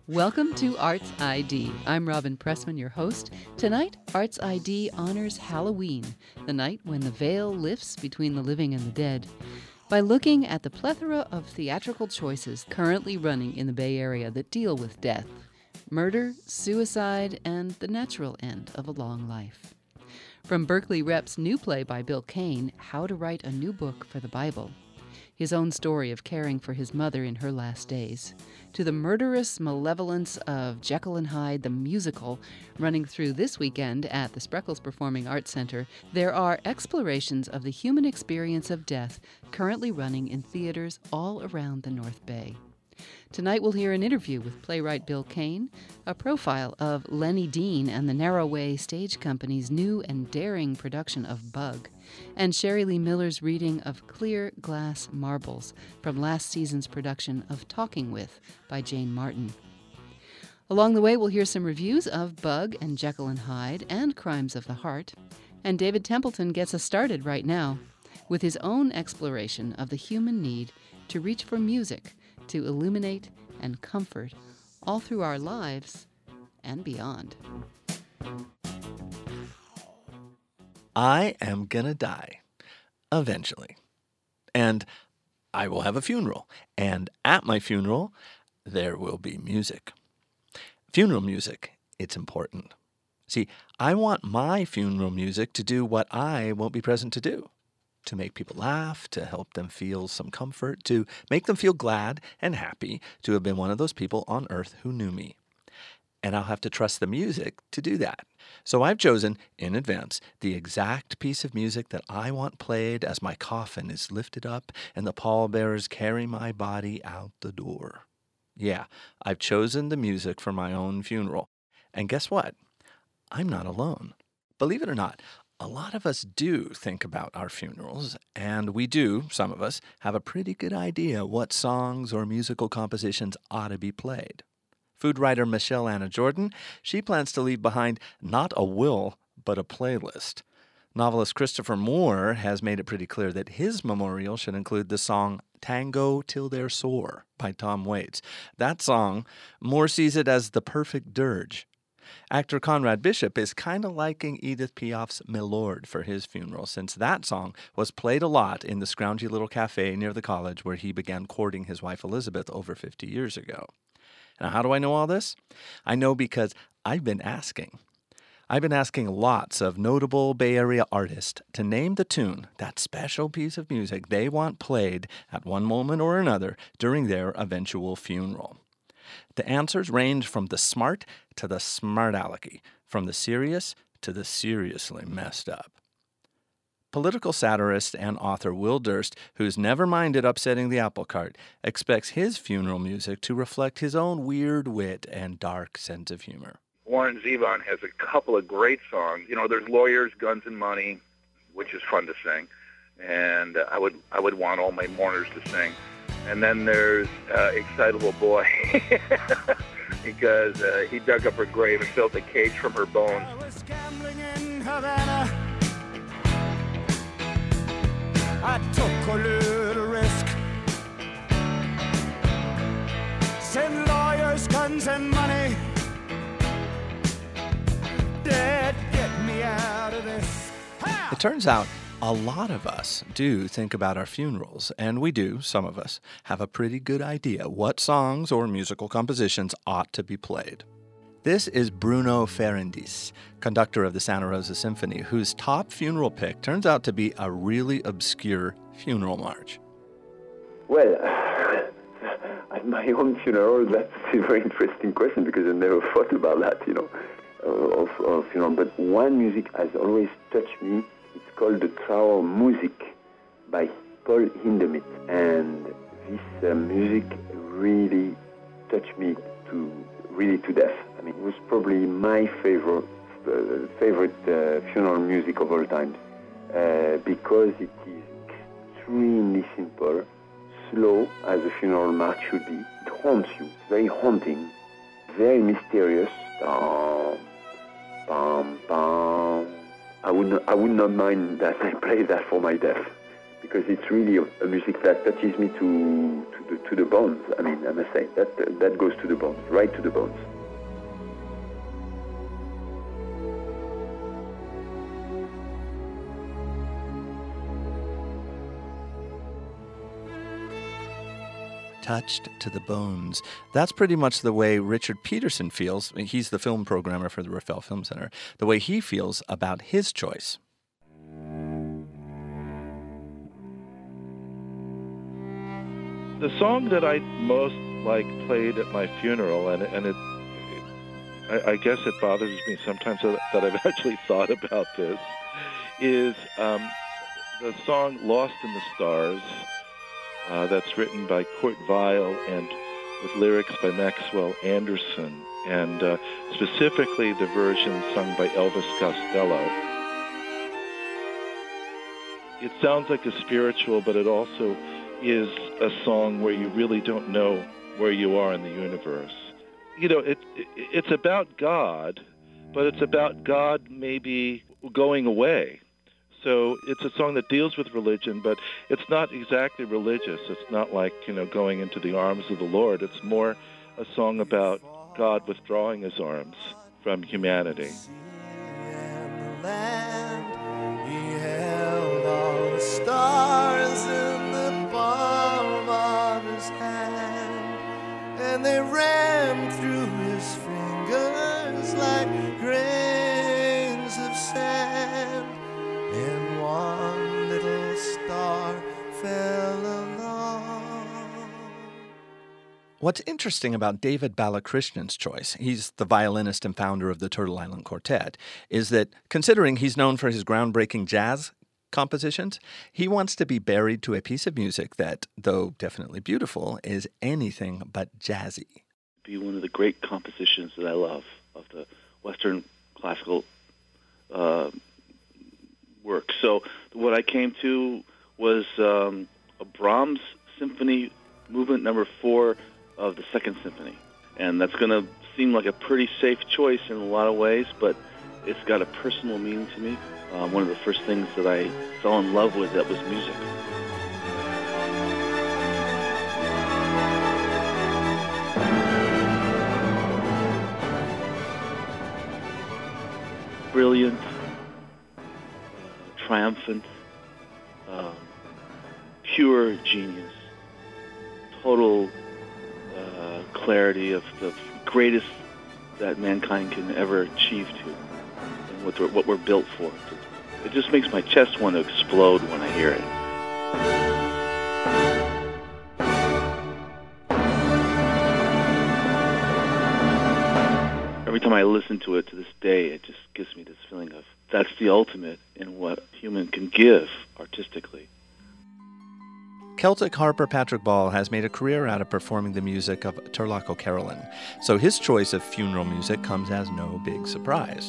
Welcome to Arts ID. I'm Robin Pressman, your host. Tonight, Arts ID honors Halloween, the night when the veil lifts between the living and the dead, by looking at the plethora of theatrical choices currently running in the Bay Area that deal with death, murder, suicide, and the natural end of a long life. From Berkeley Rep's new play by Bill Kane, How to Write a New Book for the Bible, his own story of caring for his mother in her last days, to the murderous malevolence of Jekyll and Hyde the musical running through this weekend at the Spreckels Performing Arts Center, there are explorations of the human experience of death currently running in theaters all around the North Bay. Tonight we'll hear an interview with playwright Bill Kane, a profile of Lenny Dean and the Narrowway Stage Company's new and daring production of Bug, and Sherry Lee Miller's reading of Clear Glass Marbles from last season's production of Talking With by Jane Martin. Along the way, we'll hear some reviews of Bug and Jekyll and Hyde and Crimes of the Heart, and David Templeton gets us started right now with his own exploration of the human need to reach for music to illuminate and comfort all through our lives and beyond. I am gonna die, eventually. And I will have a funeral. And at my funeral, there will be music. Funeral music, it's important. See, I want my funeral music to do what I won't be present to do. To make people laugh, to help them feel some comfort, to make them feel glad and happy to have been one of those people on earth who knew me. And I'll have to trust the music to do that. So I've chosen, in advance, the exact piece of music that I want played as my coffin is lifted up and the pallbearers carry my body out the door. Yeah, I've chosen the music for my own funeral. And guess what? I'm not alone. Believe it or not, a lot of us do think about our funerals, and we do, some of us, have a pretty good idea what songs or musical compositions ought to be played. Food writer Michelle Anna Jordan, she plans to leave behind not a will, but a playlist. Novelist Christopher Moore has made it pretty clear that his memorial should include the song Tango Till They're Sore by Tom Waits. That song, Moore sees it as the perfect dirge. Actor Conrad Bishop is kind of liking Edith Piaf's Milord for his funeral, since that song was played a lot in the scroungy little cafe near the college where he began courting his wife Elizabeth over 50 years ago. Now, how do I know all this? I know because I've been asking. I've been asking lots of notable Bay Area artists to name the tune, that special piece of music they want played at one moment or another during their eventual funeral. The answers range from the smart to the smart-alecky, from the serious to the seriously messed up. Political satirist and author Will Durst, who's never minded upsetting the apple cart, expects his funeral music to reflect his own weird wit and dark sense of humor. Warren Zevon has a couple of great songs. You know, there's Lawyers, Guns, and Money, which is fun to sing, and I would want all my mourners to sing. And then there's Excitable Boy, because he dug up her grave and built a cage from her bones. I was gambling in Havana. I took a little risk. Send lawyers, guns, and money. Dad, get me out of this. Ha! It turns out a lot of us do think about our funerals, and we do, some of us, have a pretty good idea what songs or musical compositions ought to be played. This is Bruno Ferrandis, conductor of the Santa Rosa Symphony, whose top funeral pick turns out to be a really obscure funeral march. Well, at my own funeral, that's a very interesting question because I never thought about that, of funeral. But one music has always touched me. It's called the Trauermusik by Paul Hindemith, and this music really touched me to death. I mean, it was probably my favorite funeral music of all time because it is extremely simple, slow as a funeral march should be. It haunts you. It's very haunting, very mysterious. I would not mind that I play that for my death, because it's really a music that touches me to the bones. I mean, I must say, that goes to the bones, right to the bones. Touched to the bones. That's pretty much the way Richard Peterson feels. He's the film programmer for the Rafael Film Center. The way he feels about his choice. The song that I most played at my funeral, and I guess it bothers me sometimes that I've actually thought about this, is the song "Lost in the Stars." That's written by Kurt Weill and with lyrics by Maxwell Anderson, and specifically the version sung by Elvis Costello. It sounds like a spiritual, but it also is a song where you really don't know where you are in the universe. You know, it's about God, but it's about God maybe going away. So it's a song that deals with religion, but it's not exactly religious. It's not like, going into the arms of the Lord. It's more a song about God withdrawing his arms from humanity. He held all the stars in the palm of his hand, and they ran through his fingers like grains of sand. And one little star fell along. What's interesting about David Balakrishnan's choice, he's the violinist and founder of the Turtle Island Quartet, is that considering he's known for his groundbreaking jazz compositions, he wants to be buried to a piece of music that, though definitely beautiful, is anything but jazzy. Be one of the great compositions that I love of the Western classical work. So what I came to was a Brahms Symphony Movement Number 4 of the Second Symphony. And that's going to seem like a pretty safe choice in a lot of ways, but it's got a personal meaning to me. One of the first things that I fell in love with, that was music. Brilliant, triumphant, pure genius, total clarity of the greatest that mankind can ever achieve to, and what we're built for. It just makes my chest want to explode when I hear it. Every time I listen to it to this day, it just gives me this feeling of that's the ultimate in what human can give artistically. Celtic harper Patrick Ball has made a career out of performing the music of Turlough O'Carolan, so his choice of funeral music comes as no big surprise.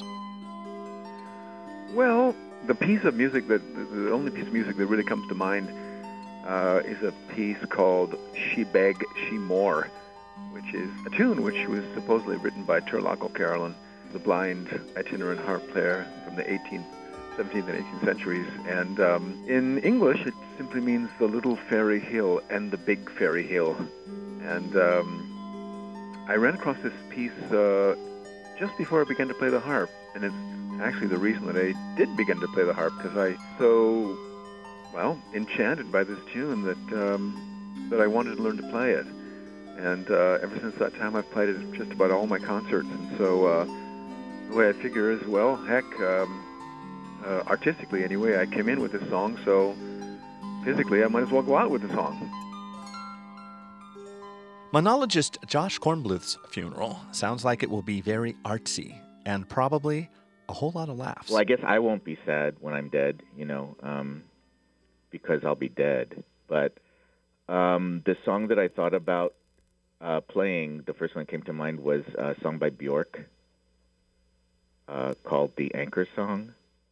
Well, the only piece of music that really comes to mind is a piece called She Beg, She More, which is a tune which was supposedly written by Turlough O'Carolan, the blind itinerant harp player from the 17th and 18th centuries. And in English, it simply means the little fairy hill and the big fairy hill. And I ran across this piece just before I began to play the harp. And it's actually the reason that I did begin to play the harp, because I so, enchanted by this tune that I wanted to learn to play it. And ever since that time, I've played it at just about all my concerts. And so the way I figure is, artistically anyway, I came in with this song, so physically I might as well go out with the song. Monologist Josh Kornbluth's funeral sounds like it will be very artsy and probably a whole lot of laughs. Well, I guess I won't be sad when I'm dead, because I'll be dead. But the song that I thought about playing, the first one that came to mind was a song by Bjork called The Anchor Song.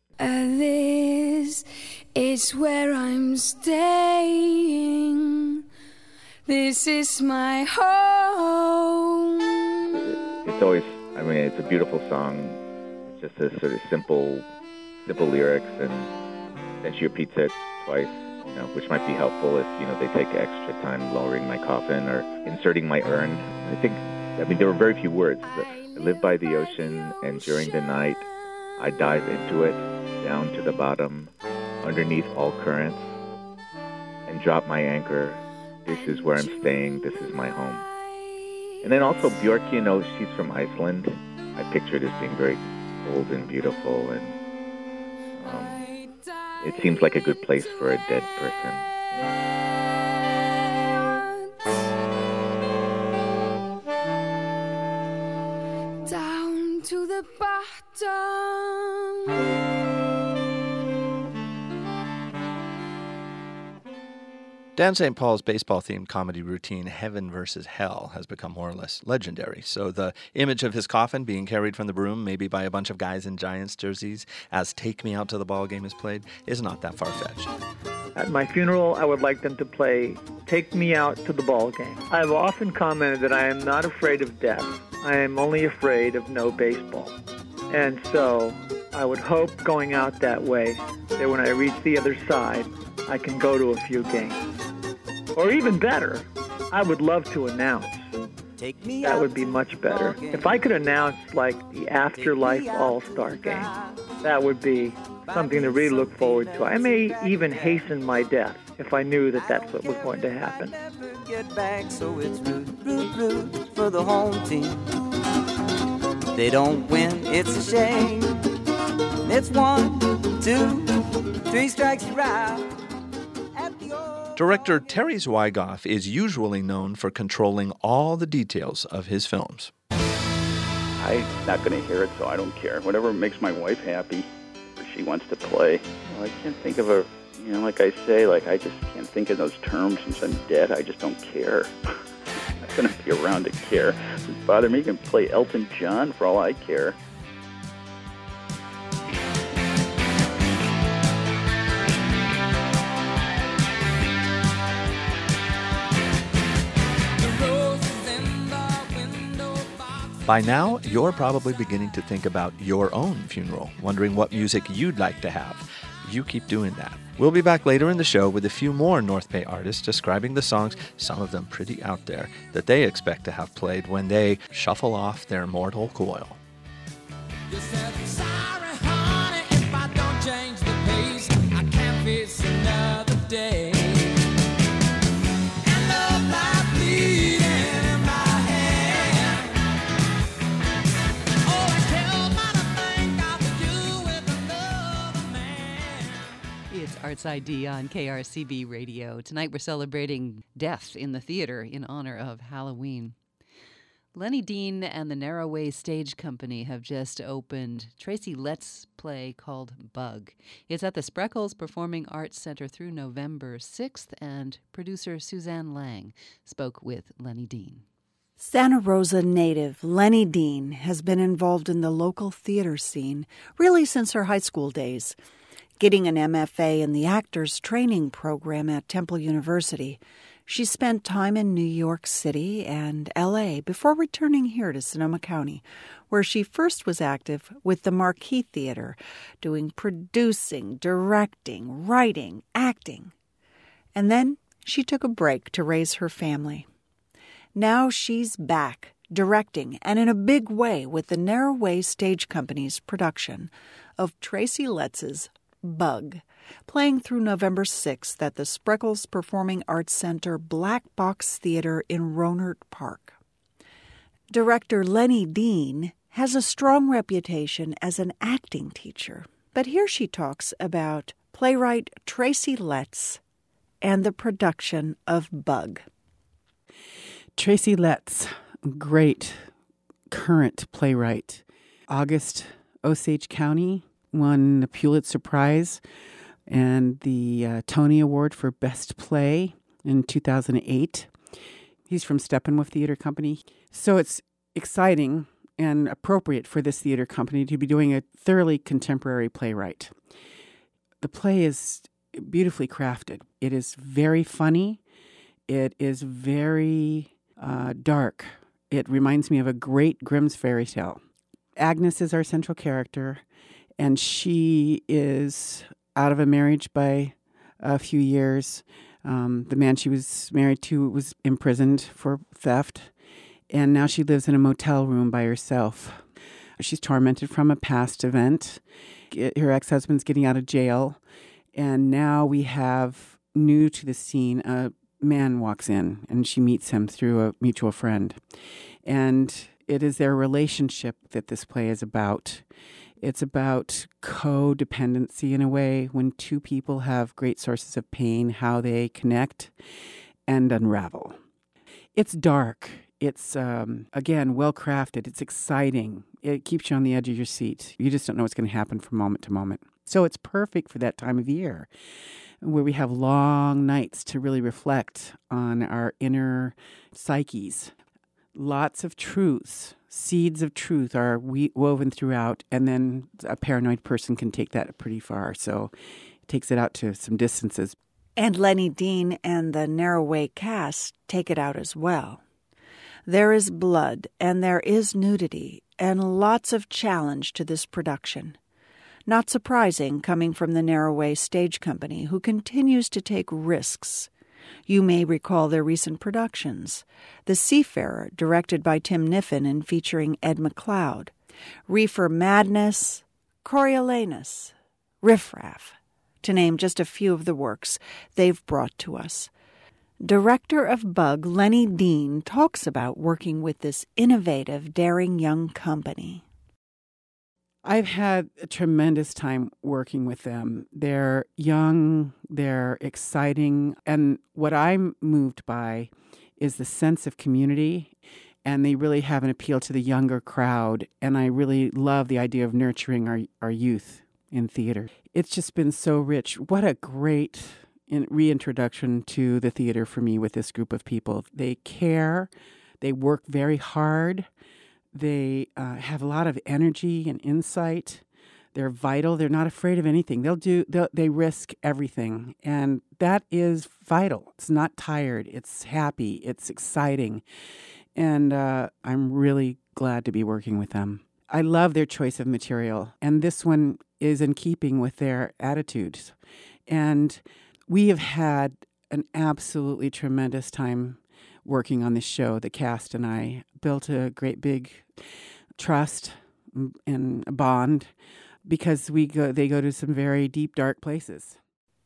This is where I'm staying. This is my home. It's always, it's a beautiful song. It's just a sort of simple lyrics, and then she repeats it twice. which might be helpful if, they take extra time lowering my coffin or inserting my urn. There were very few words. I live by the ocean, and during the night, I dive into it, down to the bottom, underneath all currents, and drop my anchor. This is where I'm staying. This is my home. And then also Björk, she's from Iceland. I picture it as being very cold and beautiful, and it seems like a good place for a dead person. Down to the bottom. Dan St. Paul's baseball-themed comedy routine Heaven vs. Hell has become more or less legendary. So the image of his coffin being carried from the broom, maybe by a bunch of guys in Giants jerseys, as Take Me Out to the Ball Game is played, is not that far-fetched. At my funeral, I would like them to play Take Me Out to the Ball Game. I've often commented that I am not afraid of death. I am only afraid of no baseball. And so I would hope going out that way that when I reach the other side, I can go to a few games. Or even better, I would love to announce. That would be much better. If I could announce, like, the Afterlife All-Star Game, that would be something to really look forward to. I may even hasten my death if I knew that that's what was going to happen. Get back, so it's root for the home team. They don't win, it's a shame. It's 1, 2, 3 strikes, you're out. Director Terry Zwigoff is usually known for controlling all the details of his films. I'm not going to hear it, so I don't care. Whatever makes my wife happy, or she wants to play. I can't think of like I say, I just can't think in those terms since I'm dead. I just don't care. I'm not going to be around to care. It doesn't bother me. You can play Elton John for all I care. By now, you're probably beginning to think about your own funeral, wondering what music you'd like to have. You keep doing that. We'll be back later in the show with a few more North Bay artists describing the songs, some of them pretty out there, that they expect to have played when they shuffle off their mortal coil. You said, sorry, honey, if I don't change the pace, I can't face another day. And love lies bleeding in my hand. Oh, I tell my to think of you with another man. It's Arts ID on KRCB Radio. Tonight we're celebrating death in the theater in honor of Halloween. Lenny Dean and the Narrowway Stage Company have just opened Tracy Letts' play called Bug. It's at the Spreckles Performing Arts Center through November 6th, and producer Suzanne Lang spoke with Lenny Dean. Santa Rosa native Lenny Dean has been involved in the local theater scene really since her high school days. Getting an MFA in the Actors Training Program at Temple University, she spent time in New York City and L.A. before returning here to Sonoma County, where she first was active with the Marquee Theater, doing producing, directing, writing, acting. And then she took a break to raise her family. Now she's back, directing, and in a big way with the Narrowway Stage Company's production of Tracy Letts' Bug, playing through November 6th at the Spreckles Performing Arts Center Black Box Theater in Rohnert Park. Director Lenny Dean has a strong reputation as an acting teacher, but here she talks about playwright Tracy Letts and the production of Bug. Tracy Letts, great current playwright. August Osage County won the Pulitzer Prize and the Tony Award for Best Play in 2008. He's from Steppenwolf Theater Company. So it's exciting and appropriate for this theater company to be doing a thoroughly contemporary playwright. The play is beautifully crafted. It is very funny. It is very dark. It reminds me of a great Grimm's fairy tale. Agnes is our central character, and she is out of a marriage by a few years. The man she was married to was imprisoned for theft, and now she lives in a motel room by herself. She's tormented from a past event. Her ex-husband's getting out of jail, and now we have, new to the scene, a man walks in, and she meets him through a mutual friend. And it is their relationship that this play is about. It's about codependency in a way, when two people have great sources of pain, how they connect and unravel. It's dark. It's, again, well-crafted. It's exciting. It keeps you on the edge of your seat. You just don't know what's going to happen from moment to moment. So it's perfect for that time of year where we have long nights to really reflect on our inner psyches. Lots of truths, seeds of truth are woven throughout, and then a paranoid person can take that pretty far. So it takes it out to some distances. And Lenny Dean and the Narrowway cast take it out as well. There is blood and there is nudity and lots of challenge to this production. Not surprising coming from the Narrowway Stage Company, who continues to take risks. You may recall their recent productions: The Seafarer, directed by Tim Niffen and featuring Ed McLeod; Reefer Madness, Coriolanus, Riff Raff, to name just a few of the works they've brought to us. Director of Bug, Lenny Dean, talks about working with this innovative, daring young company. I've had a tremendous time working with them. They're young, they're exciting, and what I'm moved by is the sense of community, and they really have an appeal to the younger crowd, and I really love the idea of nurturing our youth in theater. It's just been so rich. What a great reintroduction to the theater for me with this group of people. They care, they work very hard, they have a lot of energy and insight. They're vital. They're not afraid of anything. They risk everything, and that is vital. It's not tired. It's happy. It's exciting, and I'm really glad to be working with them. I love their choice of material, and this one is in keeping with their attitudes. And we have had an absolutely tremendous time working on this show. The cast and I built a great big trust and a bond, because they go to some very deep, dark places.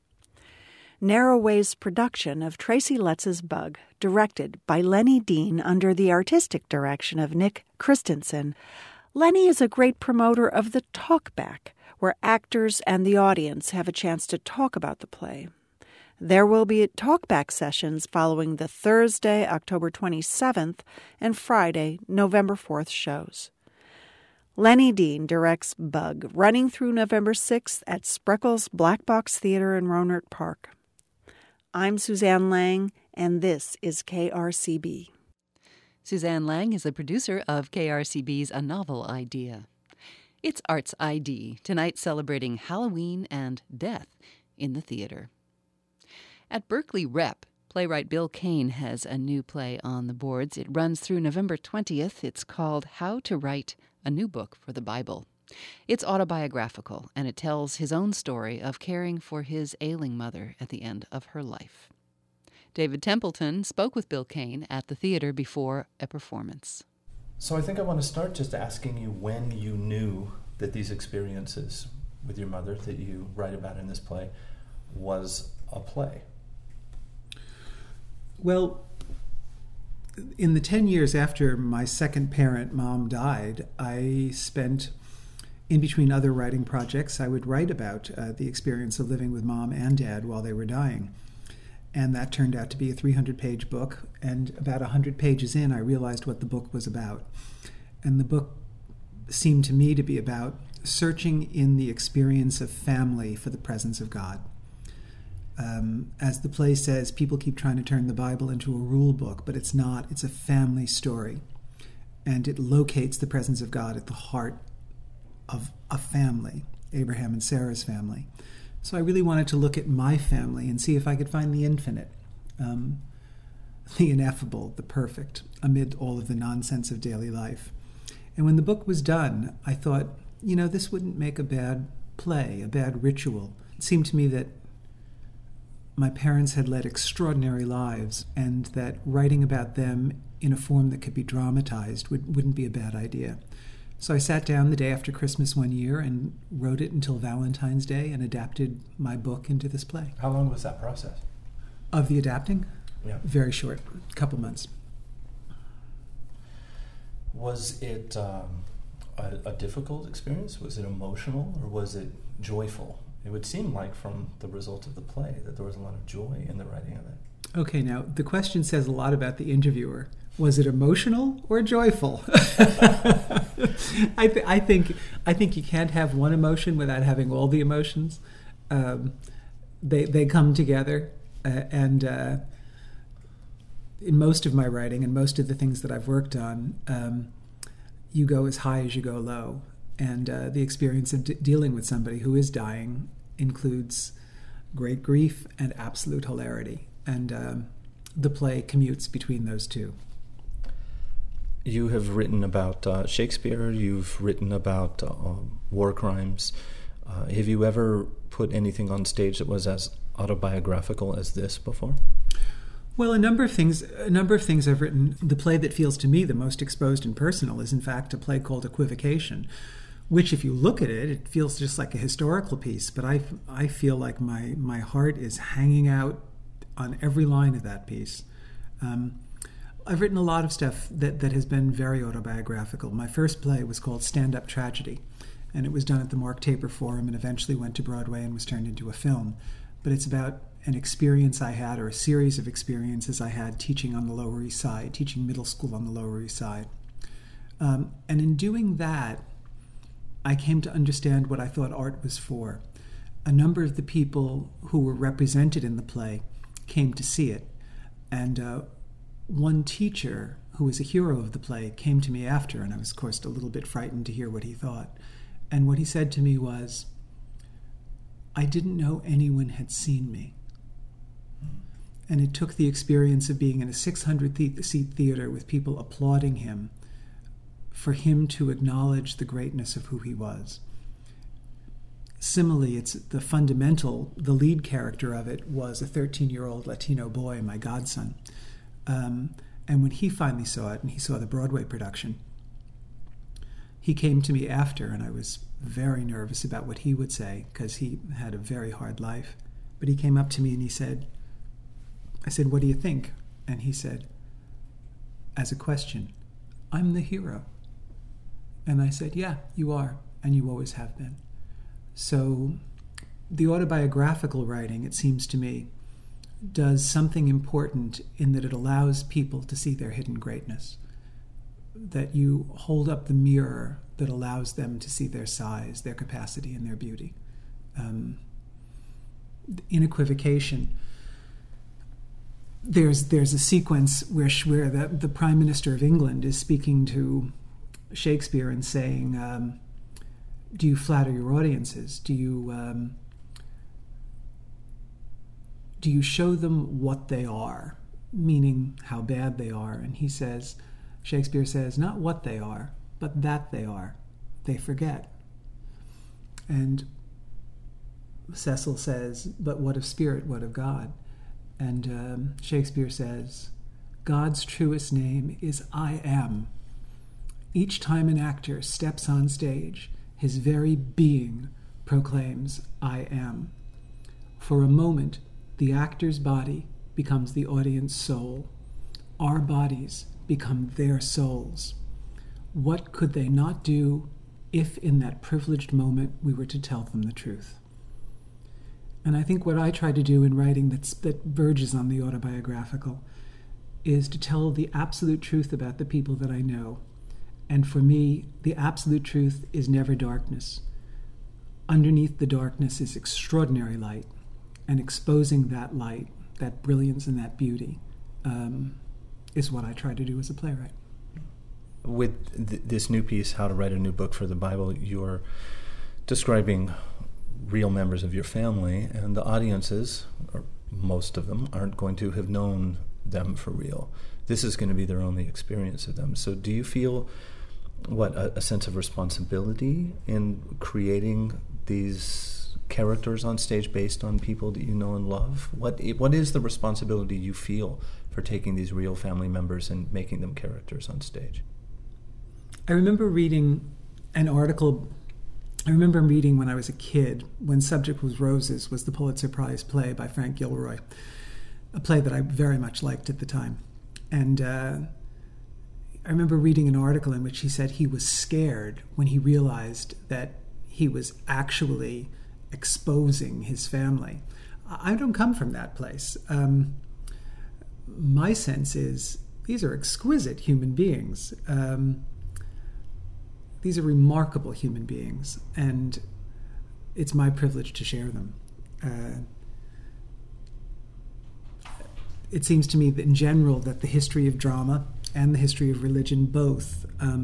Narrowway's production of Tracy Letts' Bug, directed by Lenny Dean under the artistic direction of Nick Christensen. Lenny is a great promoter of the Talkback, where actors and the audience have a chance to talk about the play. There will be talkback sessions following the Thursday, October 27th, and Friday, November 4th shows. Lenny Dean directs Bug, running through November 6th at Spreckles Black Box Theater in Rohnert Park. I'm Suzanne Lang, and this is KRCB. Suzanne Lang is the producer of KRCB's A Novel Idea. It's Arts ID, tonight celebrating Halloween and death in the theater. At Berkeley Rep, playwright Bill Kane has a new play on the boards. It runs through November 20th. It's called How to Write a New Book for the Bible. It's autobiographical, and it tells his own story of caring for his ailing mother at the end of her life. David Templeton spoke with Bill Kane at the theater before a performance. So I think I want to start just asking you when you knew that these experiences with your mother that you write about in this play was a play. Well, in the 10 years after my second parent, Mom, died, I spent, in between other writing projects, I would write about the experience of living with Mom and Dad while they were dying. And that turned out to be a 300-page book, and about 100 pages in, I realized what the book was about. And the book seemed to me to be about searching in the experience of family for the presence of God. As the play says, people keep trying to turn the Bible into a rule book, but it's not. It's a family story. And it locates the presence of God at the heart of a family, Abraham and Sarah's family. So I really wanted to look at my family and see if I could find the infinite, the ineffable, the perfect, amid all of the nonsense of daily life. And when the book was done, I thought, this wouldn't make a bad play, a bad ritual. It seemed to me that my parents had led extraordinary lives, and that writing about them in a form that could be dramatized wouldn't be a bad idea. So I sat down the day after Christmas one year and wrote it until Valentine's Day and adapted my book into this play. How long was that process? Of the adapting? Yeah. Very short, a couple months. Was it a difficult experience? Was it emotional, or was it joyful? It would seem like from the result of the play that there was a lot of joy in the writing of it. Okay, now the question says a lot about the interviewer. Was it emotional or joyful? I think you can't have one emotion without having all the emotions. They come together, and in most of my writing and most of the things that I've worked on, you go as high as you go low. And the experience of dealing with somebody who is dying includes great grief and absolute hilarity. And the play commutes between those two. You have written about Shakespeare. You've written about war crimes. Have you ever put anything on stage that was as autobiographical as this before? Well, a number of things I've written. The play that feels to me the most exposed and personal is, in fact, a play called Equivocation, which, if you look at it, it feels just like a historical piece. But I feel like my heart is hanging out on every line of that piece. I've written a lot of stuff that has been very autobiographical. My first play was called Stand Up Tragedy, and it was done at the Mark Taper Forum and eventually went to Broadway and was turned into a film. But it's about an experience I had, or a series of experiences I had, teaching on the Lower East Side, teaching middle school on the Lower East Side. And in doing that, I came to understand what I thought art was for. A number of the people who were represented in the play came to see it. And one teacher, who was a hero of the play, came to me after, and I was, of course, a little bit frightened to hear what he thought. And what he said to me was, I didn't know anyone had seen me. And it took the experience of being in a 600-seat theater with people applauding him for him to acknowledge the greatness of who he was. Similarly, it's the lead character of it was a 13-year-old Latino boy, my godson. And when he finally saw it, and he saw the Broadway production, he came to me after, and I was very nervous about what he would say, because he had a very hard life. But he came up to me and he said, I said, what do you think? And he said, as a question, I'm the hero. And I said, yeah, you are, and you always have been. So the autobiographical writing, it seems to me, does something important in that it allows people to see their hidden greatness, that you hold up the mirror that allows them to see their size, their capacity, and their beauty. In Equivocation, there's a sequence where the Prime Minister of England is speaking to Shakespeare and saying, do you flatter your audiences? Do you show them what they are, meaning how bad they are? And Shakespeare says, not what they are, but that they are. They forget. And Cecil says, but what of spirit, what of God? And Shakespeare says, God's truest name is I am. Each time an actor steps on stage, his very being proclaims, I am. For a moment, the actor's body becomes the audience soul. Our bodies become their souls. What could they not do if in that privileged moment we were to tell them the truth? And I think what I try to do in writing that verges on the autobiographical is to tell the absolute truth about the people that I know. And for me, the absolute truth is never darkness. Underneath the darkness is extraordinary light. And exposing that light, that brilliance and that beauty, is what I try to do as a playwright. With this new piece, How to Write a New Book for the Bible, you're describing real members of your family, and the audiences, or most of them, aren't going to have known them for real. This is going to be their only experience of them. So do you feel, a sense of responsibility in creating these characters on stage based on people that you know and love? What is the responsibility you feel for taking these real family members and making them characters on stage? I remember reading an article. I remember reading when I was a kid, when Subject Was Roses was the Pulitzer Prize play by Frank Gilroy, a play that I very much liked at the time. And I remember reading an article in which he said he was scared when he realized that he was actually exposing his family. I don't come from that place. My sense is these are exquisite human beings. These are remarkable human beings, and it's my privilege to share them. It seems to me that in general that the history of drama and the history of religion both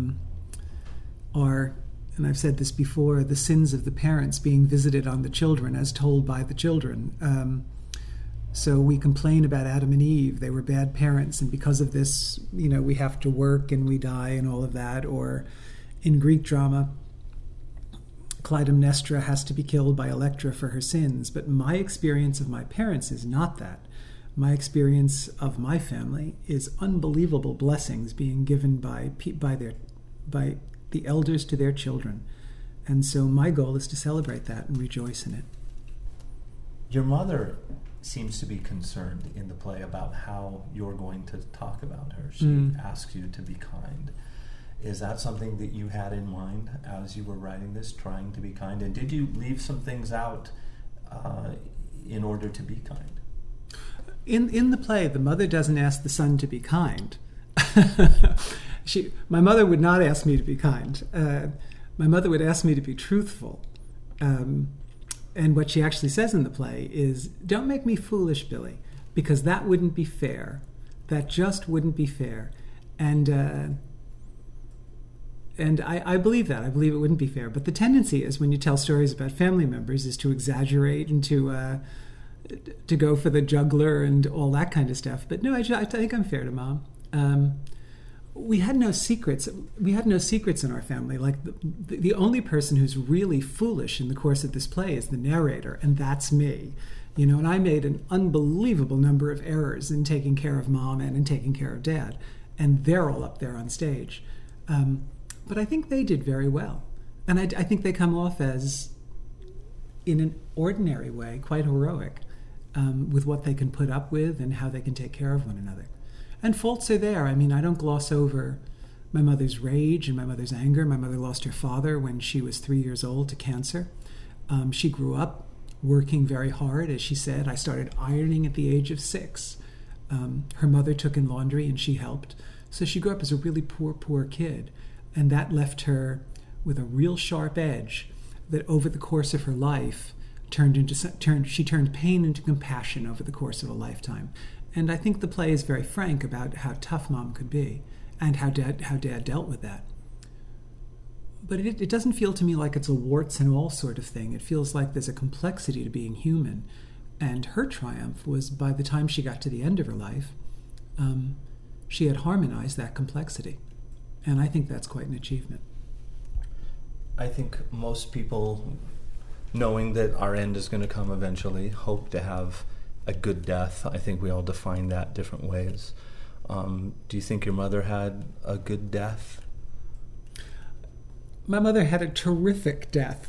are, and I've said this before, the sins of the parents being visited on the children as told by the children. So we complain about Adam and Eve. They were bad parents, and because of this, we have to work and we die and all of that. Or in Greek drama, Clytemnestra has to be killed by Electra for her sins. But my experience of my parents is not that. My experience of my family is unbelievable blessings being given by the elders to their children. And so my goal is to celebrate that and rejoice in it. Your mother seems to be concerned in the play about how you're going to talk about her. She asks you to be kind. Is that something that you had in mind as you were writing this, trying to be kind? And did you leave some things out in order to be kind? In the play, the mother doesn't ask the son to be kind. My mother would not ask me to be kind. My mother would ask me to be truthful. And what she actually says in the play is, don't make me foolish, Billy, because that wouldn't be fair. That just wouldn't be fair. And I believe that. I believe it wouldn't be fair. But the tendency is, when you tell stories about family members, is to exaggerate and to go for the juggler and all that kind of stuff. But no, I think I'm fair to Mom. We had no secrets. We had no secrets in our family. Like the only person who's really foolish in the course of this play is the narrator, and that's me. And I made an unbelievable number of errors in taking care of Mom and in taking care of Dad, and they're all up there on stage. But I think they did very well. And I think they come off as, in an ordinary way, quite heroic with what they can put up with and how they can take care of one another. And faults are there. I mean, I don't gloss over my mother's rage and my mother's anger. My mother lost her father when she was 3 years old to cancer. She grew up working very hard. As she said, I started ironing at the age of 6. Her mother took in laundry and she helped. So she grew up as a really poor kid. And that left her with a real sharp edge that over the course of her life she turned pain into compassion over the course of a lifetime. And I think the play is very frank about how tough Mom could be and how Dad dealt with that. But it doesn't feel to me like it's a warts and all sort of thing. It feels like there's a complexity to being human. And her triumph was, by the time she got to the end of her life, she had harmonized that complexity. And I think that's quite an achievement. I think most people, knowing that our end is going to come eventually, hope to have a good death. I think we all define that different ways. Do you think your mother had a good death? My mother had a terrific death.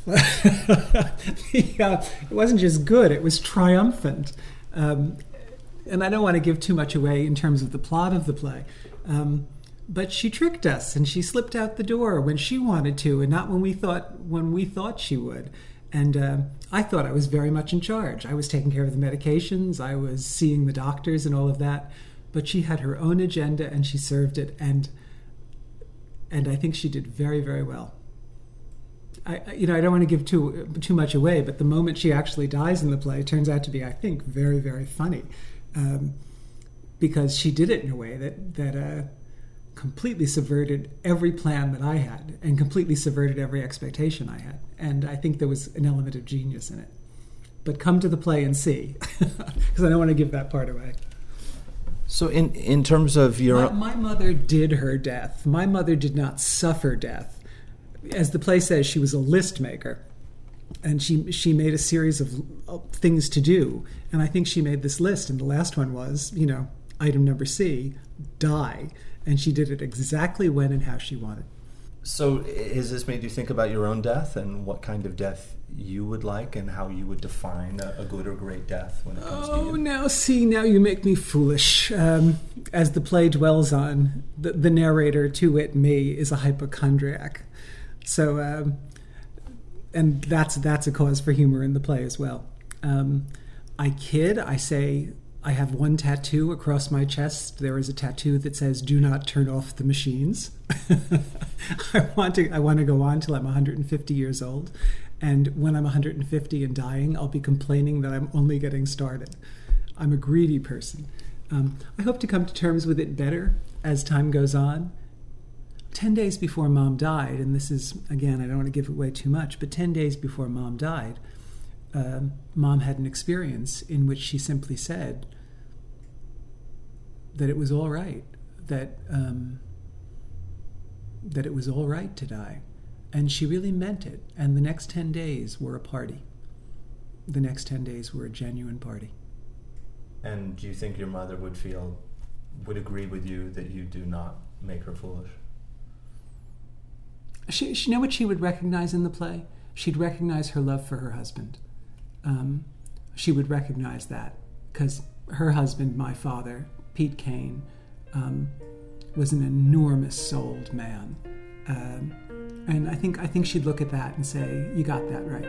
It wasn't just good, it was triumphant. And I don't want to give too much away in terms of the plot of the play. But she tricked us, and she slipped out the door when she wanted to, and not when we thought she would. And I thought I was very much in charge. I was taking care of the medications, I was seeing the doctors and all of that. But she had her own agenda, and she served it, and I think she did very, very well. I don't want to give too much away, but the moment she actually dies in the play turns out to be, I think, very, very funny, because she did it in a way that completely subverted every plan that I had and completely subverted every expectation I had. And I think there was an element of genius in it. But come to the play and see, because I don't want to give that part away. So in terms of your... My mother did her death. My mother did not suffer death. As the play says, she was a list maker. And she made a series of things to do. And I think she made this list, and the last one was, item number C, die. And she did it exactly when and how she wanted. So has this made you think about your own death and what kind of death you would like and how you would define a good or great death when it comes to you? Now you make me foolish. As the play dwells on, the narrator, to wit me, is a hypochondriac. So, and that's a cause for humor in the play as well. I kid, I say, I have one tattoo across my chest. There is a tattoo that says, "Do not turn off the machines." I want to go on till I'm 150 years old. And when I'm 150 and dying, I'll be complaining that I'm only getting started. I'm a greedy person. I hope to come to terms with it better as time goes on. 10 days before Mom died, and this is, again, I don't want to give away too much, but 10 days before Mom died, Mom had an experience in which she simply said that it was all right, that it was all right to die. And she really meant it. And the next 10 days were a party. The next 10 days were a genuine party. And do you think your mother would agree with you that you do not make her foolish? She know what she would recognize in the play? She'd recognize her love for her husband. She would recognize that because her husband, my father, Pete Kane, was an enormous-souled man. And I think she'd look at that and say, "You got that right."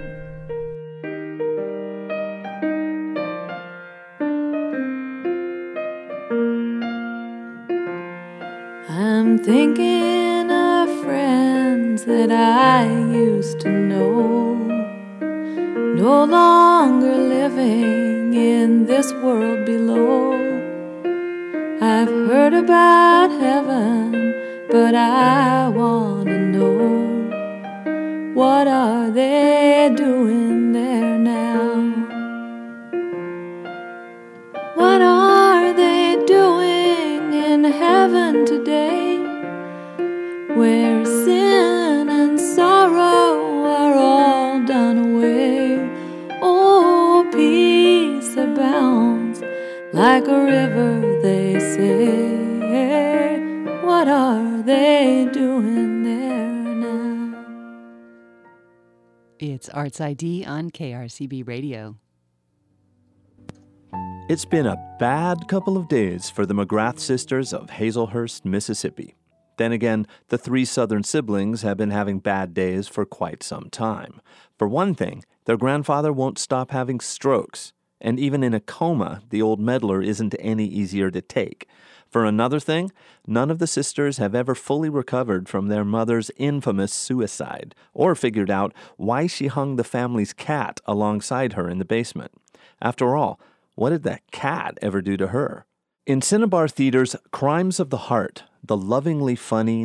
I'm thinking of friends that I used to know, no longer living in this world below. I've heard about heaven, but I want to know, what are they doing there now? What are they doing in heaven today, where sin and sorrow are all done away? Oh, peace abounds like a river, they say. What are they doing there now? It's Arts ID on KRCB Radio. It's been a bad couple of days for the McGrath sisters of Hazelhurst, Mississippi. Then again, the three Southern siblings have been having bad days for quite some time. For one thing, their grandfather won't stop having strokes. And even in a coma, the old meddler isn't any easier to take. For another thing, none of the sisters have ever fully recovered from their mother's infamous suicide, or figured out why she hung the family's cat alongside her in the basement. After all, what did that cat ever do to her? In Cinnabar Theater's Crimes of the Heart, the lovingly funny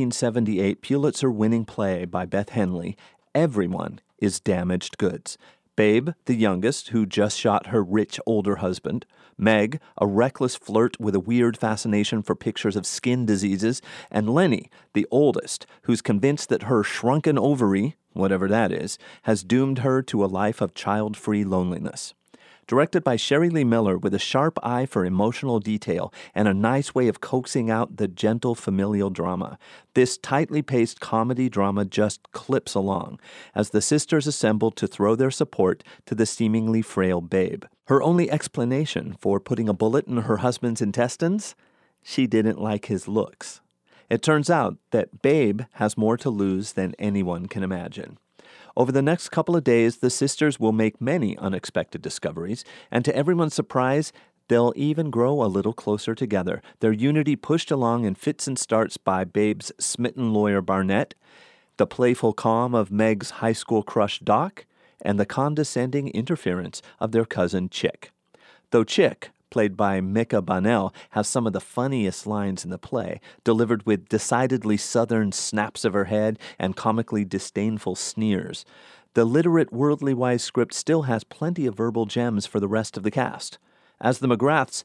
1978 Pulitzer-winning play by Beth Henley, everyone is damaged goods. Babe, the youngest, who just shot her rich older husband. Meg, a reckless flirt with a weird fascination for pictures of skin diseases. And Lenny, the oldest, who's convinced that her shrunken ovary, whatever that is, has doomed her to a life of child-free loneliness. Directed by Sherry Lee Miller with a sharp eye for emotional detail and a nice way of coaxing out the gentle familial drama, this tightly paced comedy drama just clips along as the sisters assemble to throw their support to the seemingly frail Babe. Her only explanation for putting a bullet in her husband's intestines? She didn't like his looks. It turns out that Babe has more to lose than anyone can imagine. Over the next couple of days, the sisters will make many unexpected discoveries, and to everyone's surprise, they'll even grow a little closer together, their unity pushed along in fits and starts by Babe's smitten lawyer Barnett, the playful calm of Meg's high school crush Doc, and the condescending interference of their cousin Chick. Though Chick, played by Micah Bonnell, has some of the funniest lines in the play, delivered with decidedly southern snaps of her head and comically disdainful sneers. The literate, worldly-wise script still has plenty of verbal gems for the rest of the cast. As the McGraths,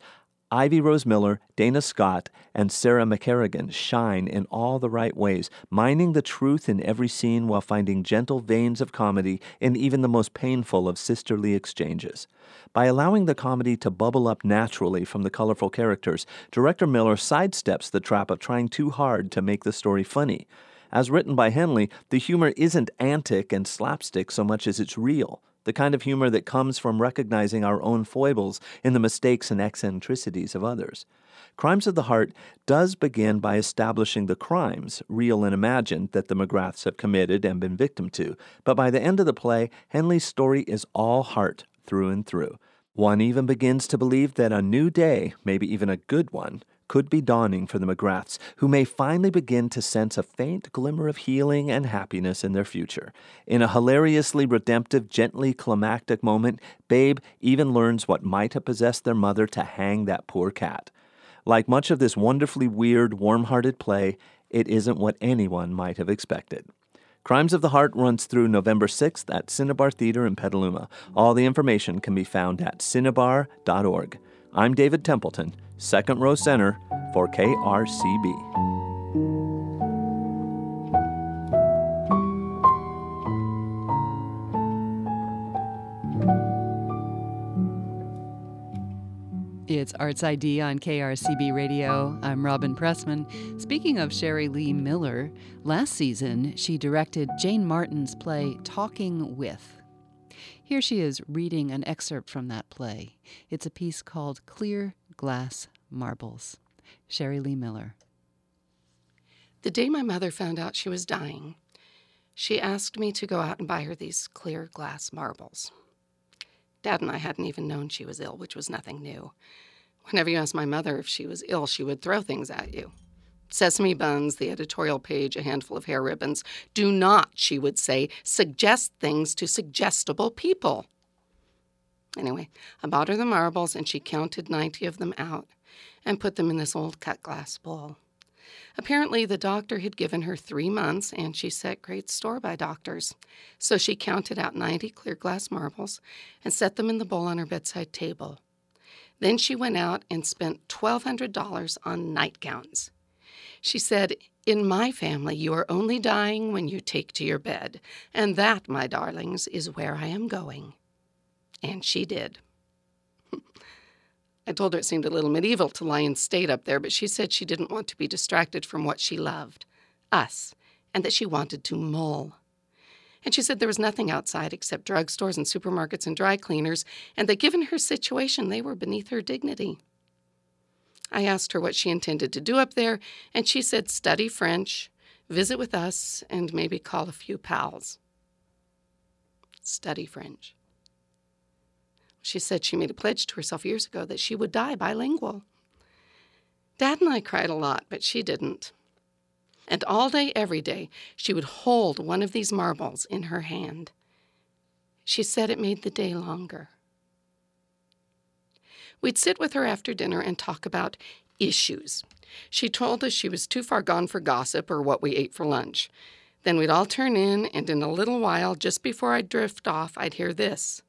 Ivy Rose Miller, Dana Scott, and Sarah McCarrigan shine in all the right ways, mining the truth in every scene while finding gentle veins of comedy in even the most painful of sisterly exchanges. By allowing the comedy to bubble up naturally from the colorful characters, director Miller sidesteps the trap of trying too hard to make the story funny. As written by Henley, the humor isn't antic and slapstick so much as it's real. The kind of humor that comes from recognizing our own foibles in the mistakes and eccentricities of others. Crimes of the Heart does begin by establishing the crimes, real and imagined, that the McGraths have committed and been victim to, but by the end of the play, Henley's story is all heart through and through. One even begins to believe that a new day, maybe even a good one, could be dawning for the McGraths, who may finally begin to sense a faint glimmer of healing and happiness in their future. In a hilariously redemptive, gently climactic moment, Babe even learns what might have possessed their mother to hang that poor cat. Like much of this wonderfully weird, warm-hearted play, it isn't what anyone might have expected. Crimes of the Heart runs through November 6th at Cinnabar Theater in Petaluma. All the information can be found at cinnabar.org. I'm David Templeton, second row center for KRCB. It's Arts ID on KRCB Radio. I'm Robin Pressman. Speaking of Sherry Lee Miller, last season she directed Jane Martin's play Talking With. Here she is reading an excerpt from that play. It's a piece called Clear Glass Marbles. Sherry Lee Miller. The day my mother found out she was dying, she asked me to go out and buy her these clear glass marbles. Dad and I hadn't even known she was ill, which was nothing new. Whenever you asked my mother if she was ill, she would throw things at you. Sesame buns, the editorial page, a handful of hair ribbons. Do not, she would say, suggest things to suggestible people. Anyway, I bought her the marbles, and she counted 90 of them out and put them in this old cut glass bowl. Apparently, the doctor had given her 3 months, and she set great store by doctors. So she counted out 90 clear glass marbles and set them in the bowl on her bedside table. Then she went out and spent $1,200 on nightgowns. She said, "In my family, you are only dying when you take to your bed, and that, my darlings, is where I am going." And she did. I told her it seemed a little medieval to lie in state up there, but she said she didn't want to be distracted from what she loved, us, and that she wanted to mull. And she said there was nothing outside except drugstores and supermarkets and dry cleaners, and that given her situation, they were beneath her dignity. I asked her what she intended to do up there, and she said study French, visit with us, and maybe call a few pals. Study French. She said she made a pledge to herself years ago that she would die bilingual. Dad and I cried a lot, but she didn't. And all day, every day, she would hold one of these marbles in her hand. She said it made the day longer. We'd sit with her after dinner and talk about issues. She told us she was too far gone for gossip or what we ate for lunch. Then we'd all turn in, and in a little while, just before I'd drift off, I'd hear this.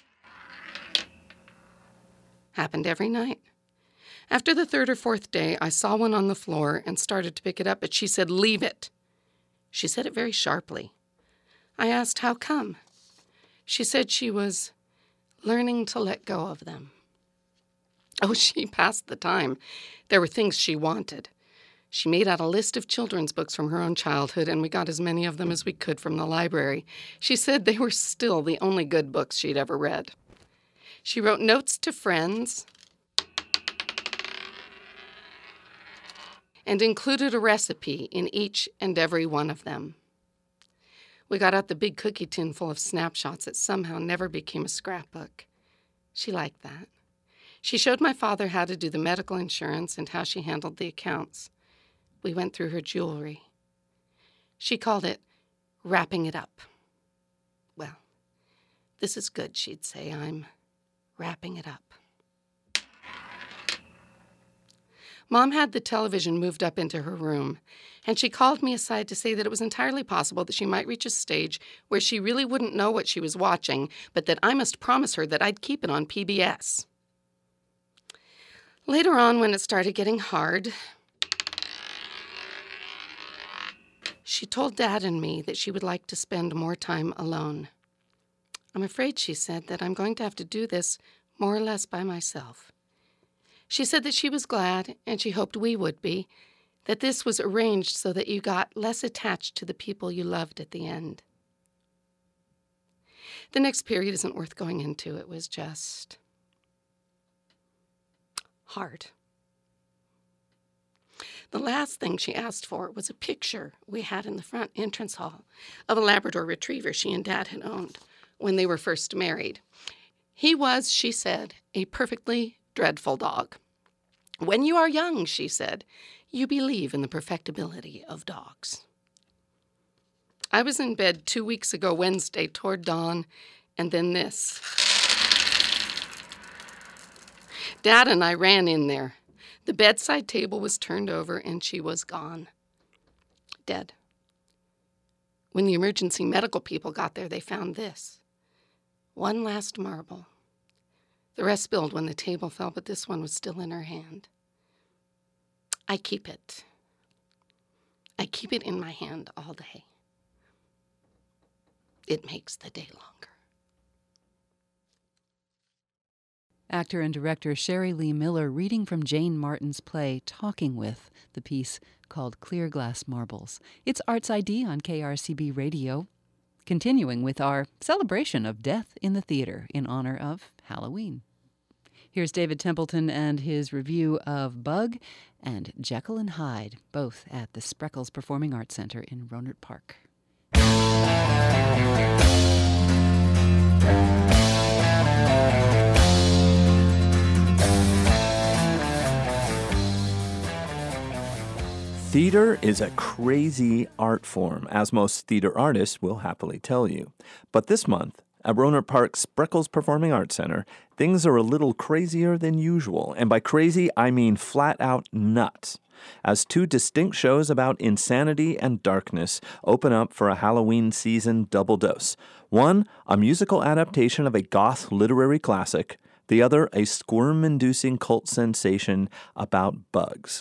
Happened every night. After the 3rd or 4th day, I saw one on the floor and started to pick it up, but she said, "Leave it." She said it very sharply. I asked, "How come?" She said she was learning to let go of them. Oh, she passed the time. There were things she wanted. She made out a list of children's books from her own childhood, and we got as many of them as we could from the library. She said they were still the only good books she'd ever read. She wrote notes to friends and included a recipe in each and every one of them. We got out the big cookie tin full of snapshots that somehow never became a scrapbook. She liked that. She showed my father how to do the medical insurance and how she handled the accounts. We went through her jewelry. She called it wrapping it up. Well, this is good, she'd say. I'm wrapping it up. Mom had the television moved up into her room, and she called me aside to say that it was entirely possible that she might reach a stage where she really wouldn't know what she was watching, but that I must promise her that I'd keep it on PBS. Later on, when it started getting hard, she told Dad and me that she would like to spend more time alone. I'm afraid, she said, that I'm going to have to do this more or less by myself. She said that she was glad, and she hoped we would be, that this was arranged so that you got less attached to the people you loved at the end. The next period isn't worth going into. It was just hard. The last thing she asked for was a picture we had in the front entrance hall of a Labrador Retriever she and Dad had owned when they were first married. He was, she said, a perfectly dreadful dog. When you are young, she said, you believe in the perfectibility of dogs. I was in bed 2 weeks ago Wednesday toward dawn, and then this. Dad and I ran in there. The bedside table was turned over, and she was gone. Dead. When the emergency medical people got there, they found this. One last marble. The rest spilled when the table fell, but this one was still in her hand. I keep it. I keep it in my hand all day. It makes the day longer. Actor and director Sherry Lee Miller reading from Jane Martin's play Talking With, the piece called Clear Glass Marbles. It's Arts ID on KRCB Radio, continuing with our celebration of death in the theater in honor of Halloween. Here's David Templeton and his review of Bug and Jekyll and Hyde, both at the Spreckels Performing Arts Center in Rohnert Park. Theater is a crazy art form, as most theater artists will happily tell you. But this month, at Rohnert Park's Spreckels Performing Arts Center, things are a little crazier than usual. And by crazy, I mean flat out nuts. As two distinct shows about insanity and darkness open up for a Halloween season double dose. One, a musical adaptation of a goth literary classic. The other, a squirm-inducing cult sensation about bugs.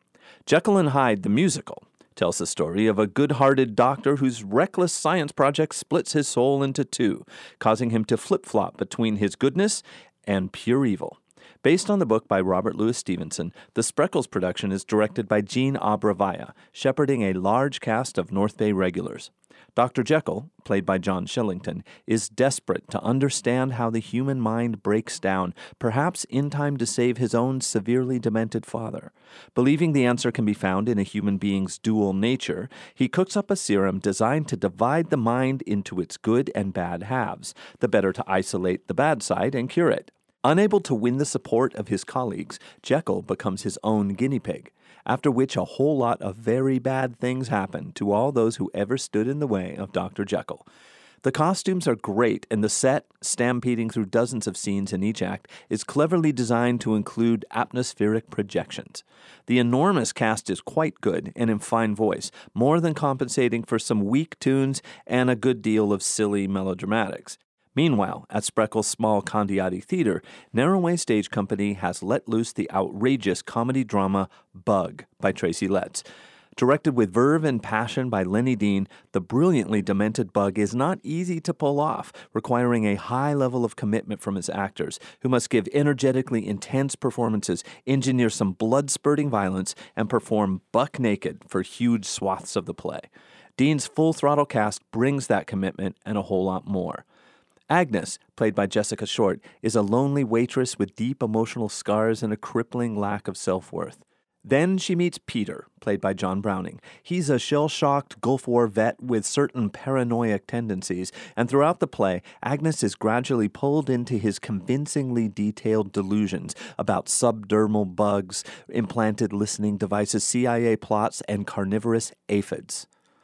Jekyll and Hyde, the musical, tells the story of a good-hearted doctor whose reckless science project splits his soul into two, causing him to flip-flop between his goodness and pure evil. Based on the book by Robert Louis Stevenson, the Spreckels production is directed by Gene Abravaya, shepherding a large cast of North Bay regulars. Dr. Jekyll, played by John Shillington, is desperate to understand how the human mind breaks down, perhaps in time to save his own severely demented father. Believing the answer can be found in a human being's dual nature, he cooks up a serum designed to divide the mind into its good and bad halves, the better to isolate the bad side and cure it. Unable to win the support of his colleagues, Jekyll becomes his own guinea pig, after which a whole lot of very bad things happen to all those who ever stood in the way of Dr. Jekyll. The costumes are great, and the set, stampeding through dozens of scenes in each act, is cleverly designed to include atmospheric projections. The enormous cast is quite good and in fine voice, more than compensating for some weak tunes and a good deal of silly melodramatics. Meanwhile, at Spreckels' small Condiati Theater, Narrowway Stage Company has let loose the outrageous comedy drama Bug by Tracy Letts. Directed with verve and passion by Lenny Dean, the brilliantly demented Bug is not easy to pull off, requiring a high level of commitment from his actors, who must give energetically intense performances, engineer some blood-spurting violence, and perform buck naked for huge swaths of the play. Dean's full-throttle cast brings that commitment and a whole lot more. Agnes, played by Jessica Short, is a lonely waitress with deep emotional scars and a crippling lack of self-worth. Then she meets Peter, played by John Browning. He's a shell-shocked Gulf War vet with certain paranoid tendencies, and throughout the play, Agnes is gradually pulled into his convincingly detailed delusions about subdermal bugs, implanted listening devices, CIA plots, and carnivorous aphids.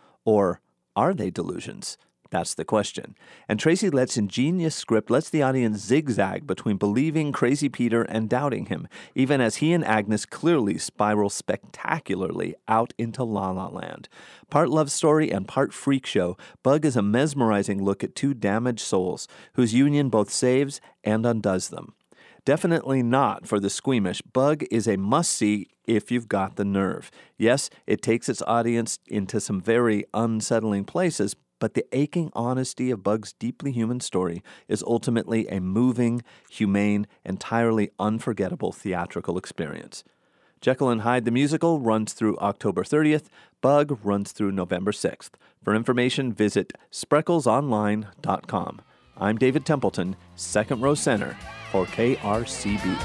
Or are they delusions? That's the question. And Tracy Letts' ingenious script lets the audience zigzag between believing crazy Peter and doubting him, even as he and Agnes clearly spiral spectacularly out into La La Land. Part love story and part freak show, Bug is a mesmerizing look at two damaged souls, whose union both saves and undoes them. Definitely not for the squeamish. Bug is a must-see if you've got the nerve. Yes, it takes its audience into some very unsettling places, but the aching honesty of Bug's deeply human story is ultimately a moving, humane, entirely unforgettable theatrical experience. Jekyll and Hyde the Musical runs through October 30th. Bug runs through November 6th. For information, visit sprecklesonline.com. I'm David Templeton, second row center for KRCB.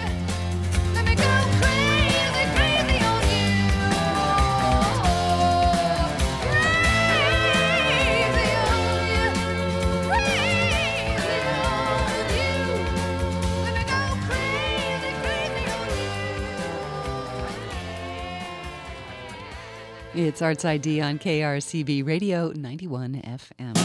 It's Arts ID on KRCB Radio 91 FM.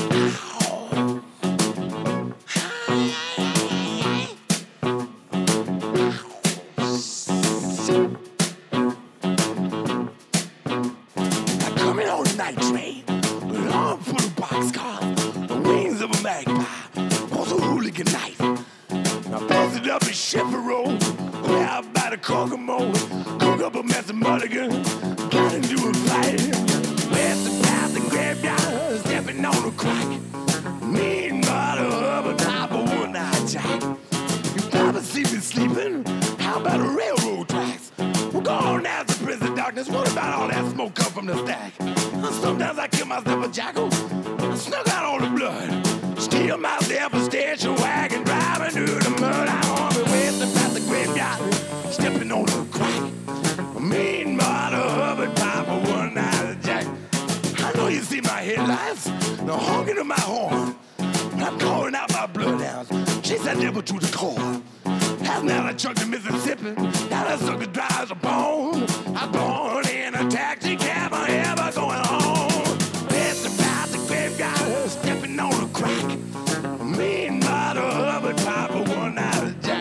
Coming on the night train, an arm full of boxcars, the wings of a magpie, was a hooligan night. I busted up a Chevy Road, way out by the Kokomo, cook up a mess of mulligan, got into a fight. West the path, the graveyard, stepping on a crack. Mean mother of a top of one-eyed jack. You probably see me sleeping, how about the railroad tracks? Well, go on now to prison darkness, what about all that smoke come from the stack? Sometimes I kill myself a jackal, I snuck out all the blood. Steal myself a station wagon, driving through the mud. I'm on my way past the graveyard, stepping on the crack. A mean mother of a top of one-eyed jack. I know you see my headlights, the honking of my horn. I'm calling out my bloodhounds, chase that devil to the core. Last night I trucked to Mississippi, now that sucker dry as a bone. I'm born in a taxi cab, I ever going home. It's about the graveyard, stepping on a crack. Mean mother of a top of one-eyed jack.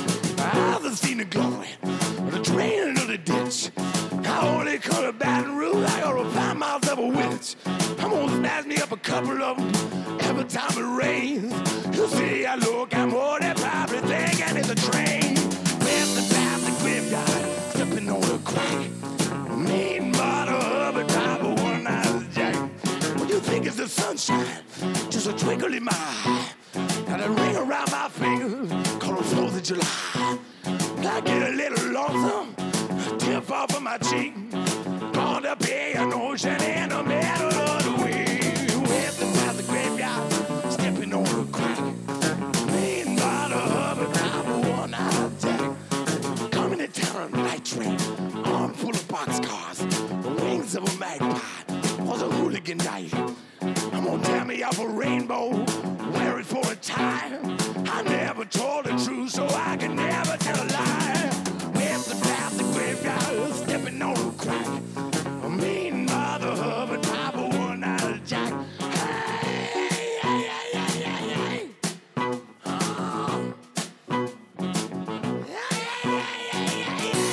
I've seen the glory, the train into the ditch. I only come to Baton Rouge, I gotta find myself a witch. I'm gonna snatch me up a couple of them every time it rains. You see, I look, I'm more than probably thinking it's a train. Where's the path, the graveyard, stepping on the crack. Mean mother of a top of one-eyed jack. What you think is the sunshine? Just a twinkle in my eye. Got a ring around my finger, called the 4th of July. I get a little lonesome, a tear fall from my cheek. Gonna be an ocean in the middle of the week. Where's the path, the graveyard, stepping on the crack. Mean mother of a top of one-eyed jack. Coming to town on a night train, arm full of boxcars, the wings of a magpie, was a hooligan night. I'm gonna tear me off a rainbow, wear it for a tie. I never told the truth, so I can never tell a lie. Where's the path, the graveyard, stepping on the crack. A mean mother of a top of one-eyed jack. Hey, hey, hey, hey, hey, hey. Oh. Hey, hey, hey, hey, hey, hey.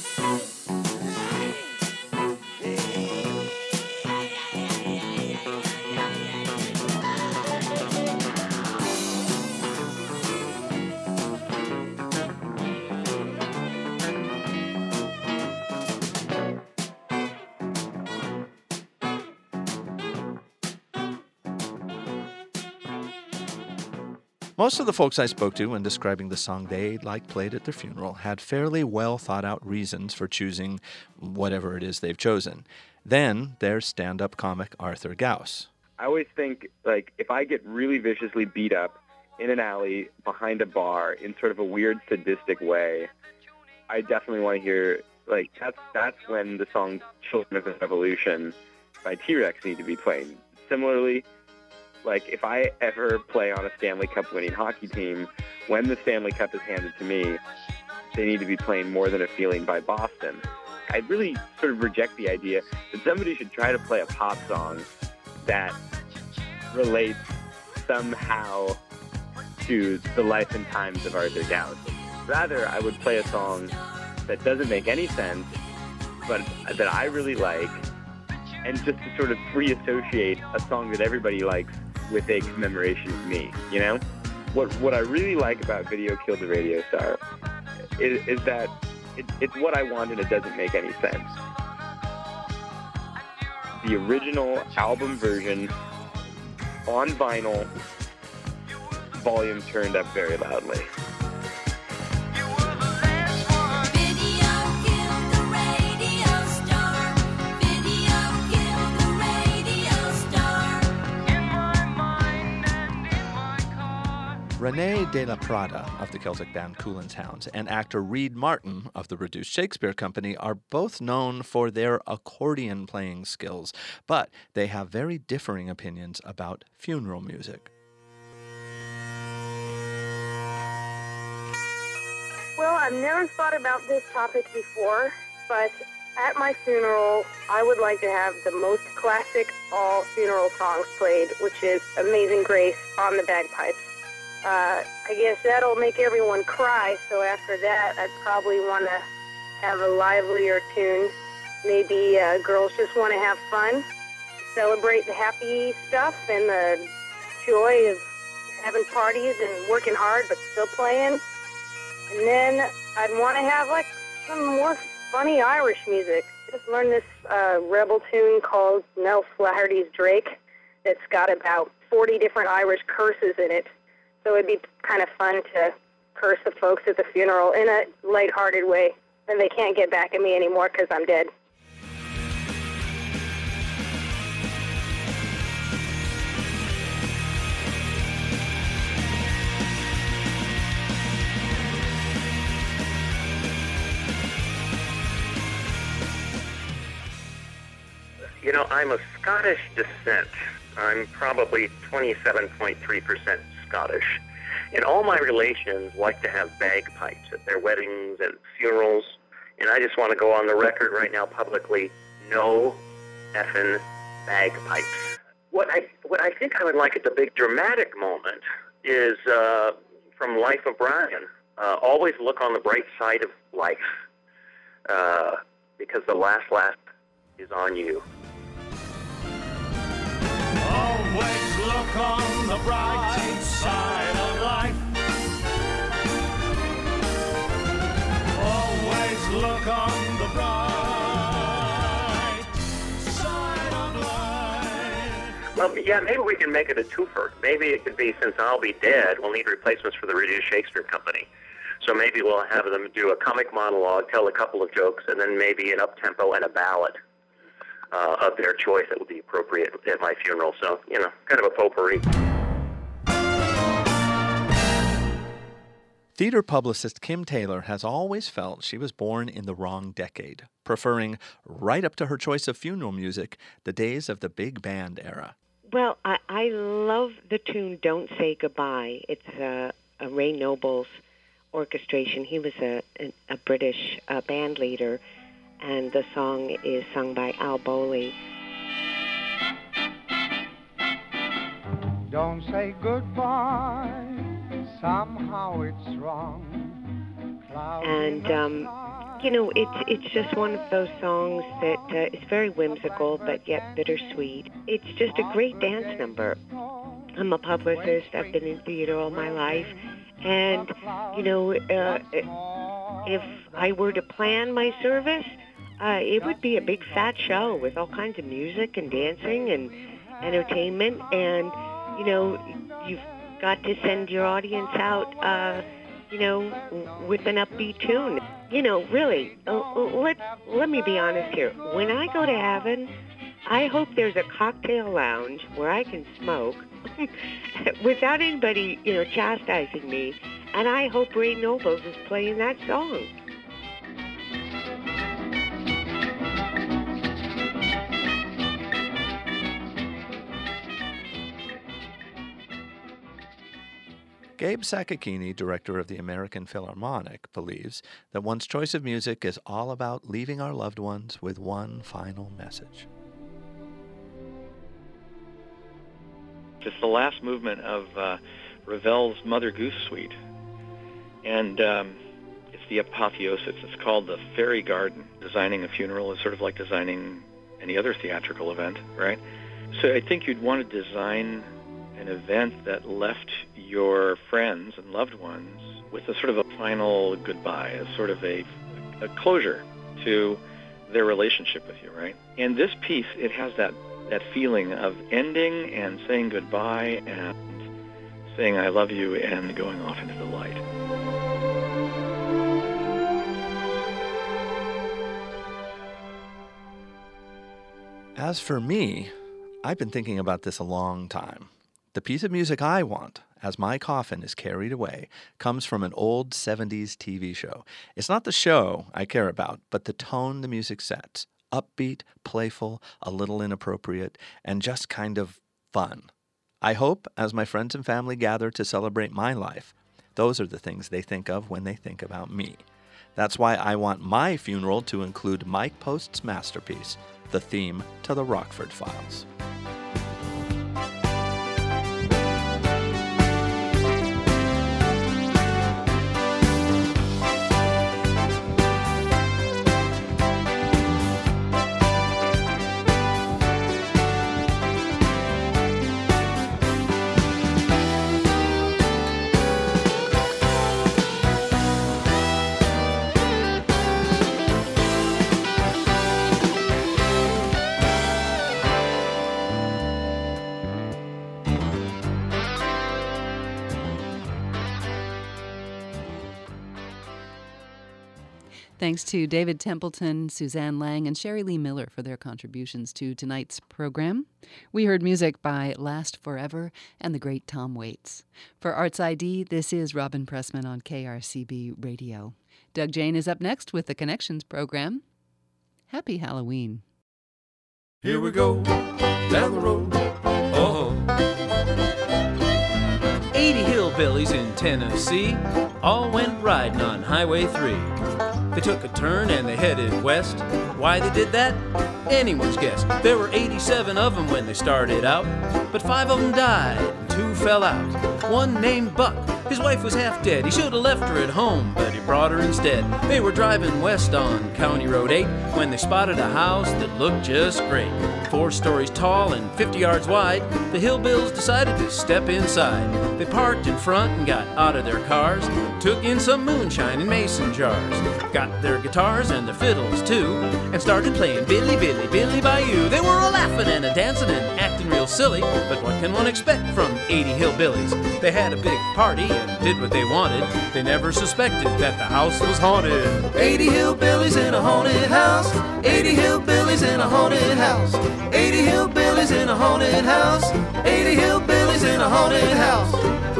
Most of the folks I spoke to when describing the song they liked played at their funeral had fairly well thought out reasons for choosing whatever it is they've chosen. Then there's stand-up comic Arthur Gauss. I always think, like, if I get really viciously beat up in an alley behind a bar in sort of a weird sadistic way, I definitely want to hear, like, that's when the song Children of the Revolution by T-Rex need to be played. Similarly, like, if I ever play on a Stanley Cup winning hockey team, when the Stanley Cup is handed to me, they need to be playing More Than a Feeling by Boston. I really sort of reject the idea that somebody should try to play a pop song that relates somehow to the life and times of Arthur Gauss. Rather, I would play a song that doesn't make any sense, but that I really like, and just to sort of free associate a song that everybody likes with a commemoration of me, you know? what I really like about Video Killed the Radio Star is that it's what I want and it doesn't make any sense. The original album version on vinyl, volume turned up very loudly. René de la Prada of the Celtic band Cool and Hounds and actor Reed Martin of the Reduced Shakespeare Company are both known for their accordion playing skills, but they have very differing opinions about funeral music. Well, I've never thought about this topic before, but at my funeral, I would like to have the most classic all funeral songs played, which is Amazing Grace on the bagpipes. I guess that'll make everyone cry, so after that, I'd probably want to have a livelier tune. Maybe Girls Just Want to Have Fun, celebrate the happy stuff and the joy of having parties and working hard but still playing. And then I'd want to have, like, some more funny Irish music. Just learned this rebel tune called Nell Flaherty's Drake. It's got about 40 different Irish curses in it. So it'd be kind of fun to curse the folks at the funeral in a lighthearted way. And they can't get back at me anymore because I'm dead. You know, I'm of Scottish descent. I'm probably 27.3% Scottish. And all my relations like to have bagpipes at their weddings and funerals. And I just want to go on the record right now publicly, no effing bagpipes. What I think I would like at the big dramatic moment is from Life of Brian. Always look on the bright side of life because the last laugh is on you. Always look on the bright side of life. Always look on the bright side of life. Well, yeah, maybe we can make it a twofer. Maybe it could be, since I'll be dead, we'll need replacements for the Reduced Shakespeare Company. So maybe we'll have them do a comic monologue, tell a couple of jokes, and then maybe an up-tempo and a ballad of their choice that would be appropriate at my funeral. So, you know, kind of a potpourri. Theater publicist Kim Taylor has always felt she was born in the wrong decade, preferring, right up to her choice of funeral music, the days of the big band era. Well, I love the tune Don't Say Goodbye. It's a Ray Noble's orchestration. He was a British band leader, and the song is sung by Al Bowley. Don't say goodbye, somehow it's wrong. And, you know, it's just one of those songs that is very whimsical but yet bittersweet. It's just a great dance number. I'm a publicist. I've been in theater all my life. And, you know, if I were to plan my service, it would be a big fat show with all kinds of music and dancing and entertainment. And, you know, you've got to send your audience out, you know, with an upbeat tune. You know, really, let me be honest here. When I go to heaven, I hope there's a cocktail lounge where I can smoke without anybody, you know, chastising me. And I hope Ray Nobles is playing that song. Gabe Sakakini, director of the American Philharmonic, believes that one's choice of music is all about leaving our loved ones with one final message. It's the last movement of Ravel's Mother Goose Suite, and it's the apotheosis. It's called the Fairy Garden. Designing a funeral is sort of like designing any other theatrical event, right? So I think you'd want to design an event that left your friends and loved ones with a sort of a final goodbye, as sort of a closure to their relationship with you, right? And this piece, it has that feeling of ending and saying goodbye and saying I love you and going off into the light. As for me, I've been thinking about this a long time. The piece of music I want, as my coffin is carried away, comes from an old 70s TV show. It's not the show I care about, but the tone the music sets. Upbeat, playful, a little inappropriate, and just kind of fun. I hope, as my friends and family gather to celebrate my life, those are the things they think of when they think about me. That's why I want my funeral to include Mike Post's masterpiece, the theme to the Rockford Files. Thanks to David Templeton, Suzanne Lang, and Sherry Lee Miller for their contributions to tonight's program. We heard music by Last Forever and the great Tom Waits. For Arts ID, this is Robin Pressman on KRCB Radio. Doug Jane is up next with the Connections program. Happy Halloween. Here we go, down the road. Oh. 80 hillbillies in Tennessee all went riding on Highway 3. They took a turn and they headed west. Why they did that? Anyone's guess. There were 87 of them when they started out, but 5 of them died and 2 fell out. One named Buck, his wife was half dead. He should have left her at home, but he brought her instead. They were driving west on County Road 8 when they spotted a house that looked just great. 4 stories tall and 50 yards wide, the hillbills decided to step inside. They parked in front and got out of their cars, took in some moonshine in mason jars, got their guitars and their fiddles too, and started playing Billy, Billy, Billy Bayou. They were a laughing and a dancing and acting real silly, but what can one expect from 80 hillbillies? They had a big party and did what they wanted. They never suspected that the house was haunted. 80 hillbillies in a haunted house. 80 hillbillies in a haunted house. 80 hillbillies in a haunted house. 80 hillbillies in a haunted house.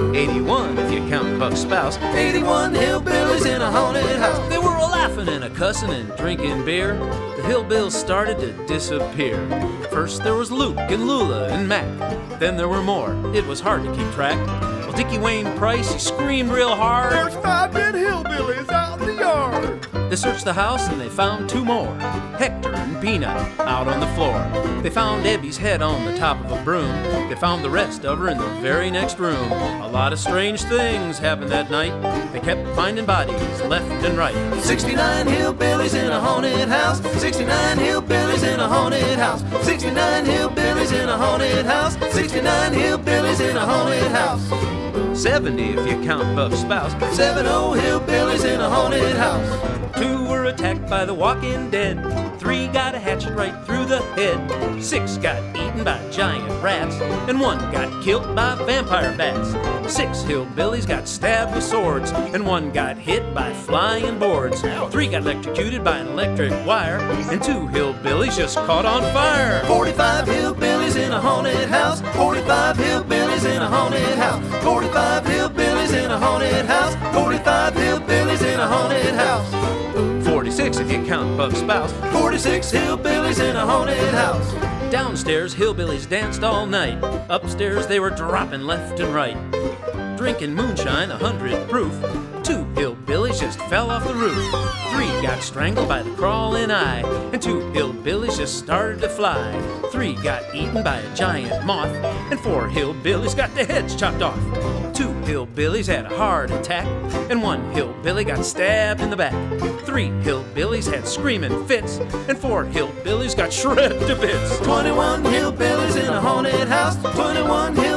81 if you count Buck's spouse. 81 hillbillies in a haunted house. They were a laughing and a cussing and drinking beer. The hillbills started to disappear. First there was Luke and Lula and Mac. Then there were more. It was hard to keep track. Well, Dickie Wayne Price, he screamed real hard. There's 5 dead hillbillies out in the yard. They searched the house and they found 2 more, Hector and Peanut, out on the floor. They found Ebby's head on the top of a broom. They found the rest of her in the very next room. A lot of strange things happened that night. They kept finding bodies left and right. 69 hillbillies in a haunted house. 69 hillbillies in a haunted house. 69 hillbillies in a haunted house. 69 hillbillies in a haunted house. 70 if you count Buck's spouse. 70 hillbillies in a haunted house. 2 were attacked by the walking dead. 3 got a hatchet right through the head. 6 got eaten by giant rats. And 1 got killed by vampire bats. 6 hillbillies got stabbed with swords. And 1 got hit by flying boards. 3 got electrocuted by an electric wire. And 2 hillbillies just caught on fire. 45 hillbillies in a haunted house. 45 hillbillies in a haunted house. 45 hillbillies in a haunted house. 45 hillbillies in a haunted house. 46 if you count Buck's spouse. 46 hillbillies in a haunted house. Downstairs, hillbillies danced all night. Upstairs, they were dropping left and right. Drinking moonshine, 100 proof. 2 hillbillies just fell off the roof. 3 got strangled by the crawling eye. And 2 hillbillies just started to fly. 3 got eaten by a giant moth. And 4 hillbillies got their heads chopped off. 2 hillbillies had a heart attack. And 1 hillbilly got stabbed in the back. 3 hillbillies had screaming fits. And 4 hillbillies got shredded to bits. 21 hillbillies in a haunted house. 21 hillbillies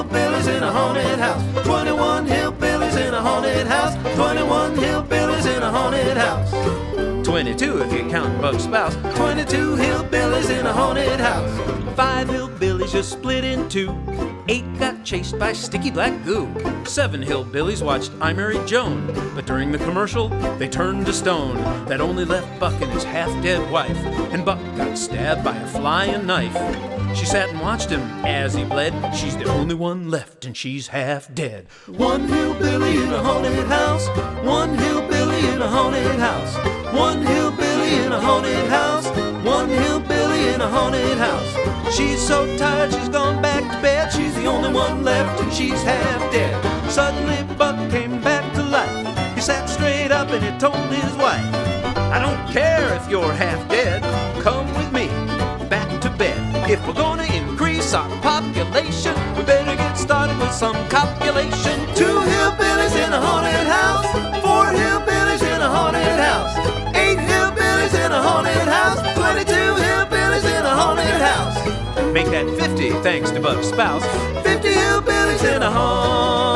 hillbillies in a haunted house. 21 hillbillies in a haunted house. 21 hillbillies in a haunted house. 22 if you count Bug's spouse. 22 hillbillies in a haunted house. 5 hillbillies just split in two. 8 got chased by sticky black goo. 7 hillbillies watched I Married Joan, but during the commercial they turned to stone. That only left Buck and his half-dead wife, and Buck got stabbed by a flying knife. She sat and watched him as he bled. She's the only one left and she's half dead. 1 hillbilly in a haunted house. 1 hillbilly in a haunted house. 1 hillbilly in a haunted house. 1 hillbilly in a haunted house. She's so tired she's gone back to bed. She's the only one left and she's half dead. Suddenly Buck came back to life. He sat straight up and he told his wife, I don't care if you're half dead. Come with me back to bed. If we're gonna increase our population, we better get started with some copulation. 2 hillbillies in a haunted house. 4 hillbillies in a haunted house. 8 hillbillies in a haunted house. 22 hillbillies in a haunted house. Make that 50 thanks to Bug's spouse. 50 hillbillies in a haunted house.